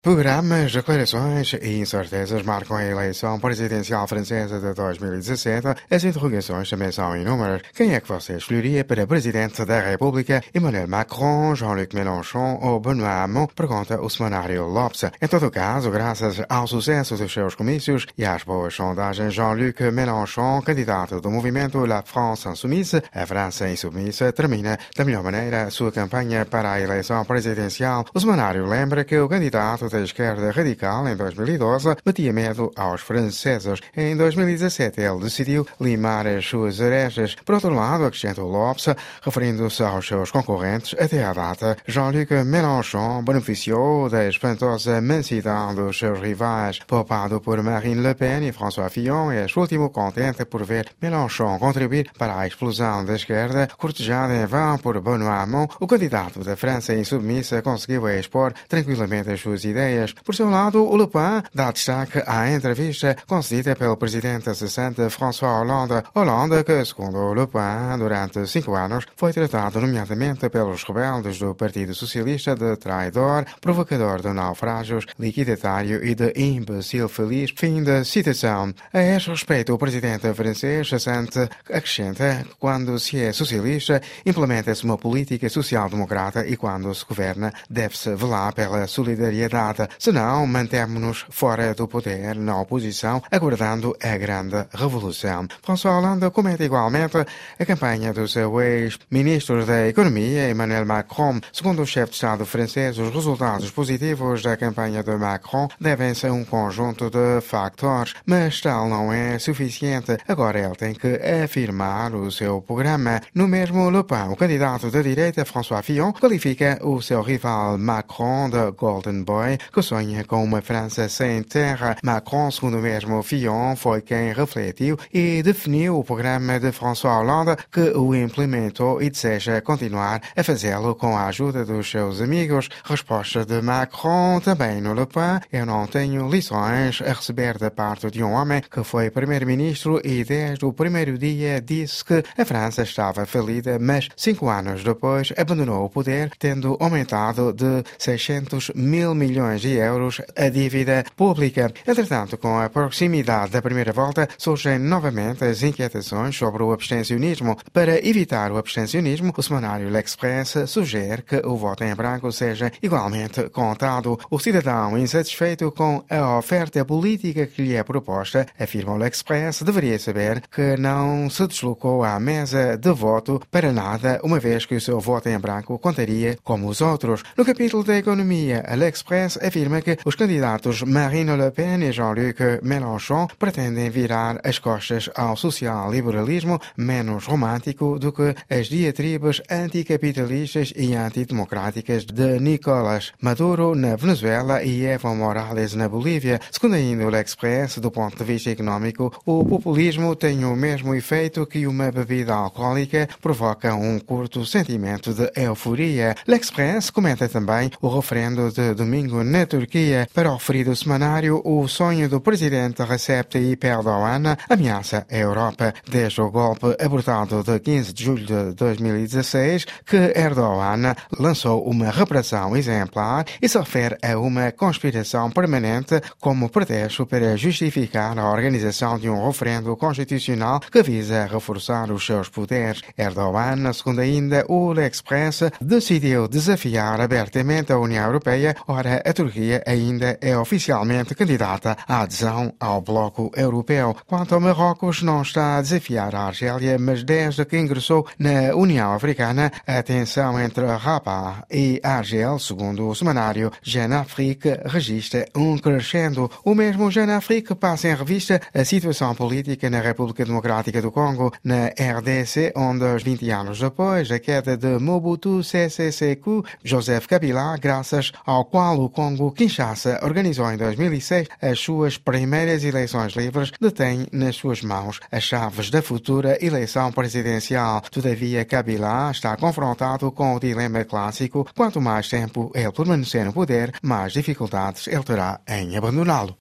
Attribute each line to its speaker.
Speaker 1: Programas, declarações e incertezas marcam a eleição presidencial francesa de 2017. As interrogações também são inúmeras. Quem é que você escolheria para presidente da República? Emmanuel Macron, Jean-Luc Mélenchon ou Benoît Hamon? Pergunta o semanário L'Obs. Em todo caso, graças ao sucesso dos seus comícios e às boas sondagens, Jean-Luc Mélenchon, candidato do movimento La France Insoumise, a França Insubmissa, termina da melhor maneira a sua campanha para a eleição presidencial. O semanário lembra que o candidato da esquerda radical, em 2012, metia medo aos franceses. Em 2017, ele decidiu limar as suas arestas. Por outro lado, acrescentou Lopes, referindo-se aos seus concorrentes, até à data, Jean-Luc Mélenchon beneficiou da espantosa mansidão dos seus rivais. Poupado por Marine Le Pen e François Fillon, este último contente por ver Mélenchon contribuir para a explosão da esquerda, cortejada em vão por Benoît Hamon, o candidato da França insubmissa conseguiu expor tranquilamente as suas ideias. Por seu lado, o Le Pen dá destaque à entrevista concedida pelo presidente cessante François Hollande. Hollande, que, segundo o Le Pen, durante 5 anos, foi tratado nomeadamente pelos rebeldes do Partido Socialista de traidor, provocador de naufrágios, liquidatário e de imbecil feliz. Fim da citação. A este respeito, o presidente francês cessante acrescenta que quando se é socialista, implementa-se uma política social-democrata e quando se governa, deve-se velar pela solidariedade. Senão, mantemos-nos fora do poder, na oposição, aguardando a grande revolução. François Hollande comenta igualmente a campanha do seu ex-ministro da Economia, Emmanuel Macron. Segundo o chefe de Estado francês, os resultados positivos da campanha de Macron devem-se a um conjunto de factores, mas tal não é suficiente. Agora ele tem que afirmar o seu programa. No mesmo Le Pen, o candidato da direita, François Fillon, qualifica o seu rival Macron de Golden Boy, que sonha com uma França sem terra. Macron, segundo o mesmo Fillon, foi quem refletiu e definiu o programa de François Hollande, que o implementou e deseja continuar a fazê-lo com a ajuda dos seus amigos. Resposta de Macron, também no Le Pen: eu não tenho lições a receber da parte de um homem que foi primeiro-ministro e desde o primeiro dia disse que a França estava falida, mas 5 anos depois abandonou o poder, tendo aumentado de 600 mil milhões de euros a dívida pública. Entretanto, com a proximidade da primeira volta, surgem novamente as inquietações sobre o abstencionismo. Para evitar o abstencionismo, o semanário L'Express sugere que o voto em branco seja igualmente contado. O cidadão insatisfeito com a oferta política que lhe é proposta, afirma o L'Express, deveria saber que não se deslocou à mesa de voto para nada, uma vez que o seu voto em branco contaria como os outros. No capítulo da economia, a L'Express afirma que os candidatos Marine Le Pen e Jean-Luc Mélenchon pretendem virar as costas ao social-liberalismo menos romântico do que as diatribas anticapitalistas e antidemocráticas de Nicolás Maduro na Venezuela e Evo Morales na Bolívia. Segundo ainda o L'Express, do ponto de vista económico, o populismo tem o mesmo efeito que uma bebida alcoólica, provoca um curto sentimento de euforia. L'Express comenta também o referendo de domingo na Turquia. Para o referido semanário, o sonho do presidente Recep Tayyip Erdogan ameaça a Europa. Desde o golpe abortado de 15 de julho de 2016, que Erdogan lançou uma repressão exemplar e se refere a uma conspiração permanente como pretexto para justificar a organização de um referendo constitucional que visa reforçar os seus poderes. Erdogan, segundo ainda o L'Express, decidiu desafiar abertamente a União Europeia. Ora, a Turquia ainda é oficialmente candidata à adesão ao Bloco Europeu. Quanto ao Marrocos, não está a desafiar a Argélia, mas desde que ingressou na União Africana, a tensão entre Rabat e Argel, segundo o semanário Jeune Afrique, registra um crescendo. O mesmo Jeune Afrique passa em revista a situação política na República Democrática do Congo, na RDC, onde 20 anos depois da queda de Mobutu Sese Seko, Joseph Kabila, graças ao qual o Congo-Kinshasa organizou em 2006 as suas primeiras eleições livres, detém nas suas mãos as chaves da futura eleição presidencial. Todavia, Kabila está confrontado com o dilema clássico: quanto mais tempo ele permanecer no poder, mais dificuldades ele terá em abandoná-lo.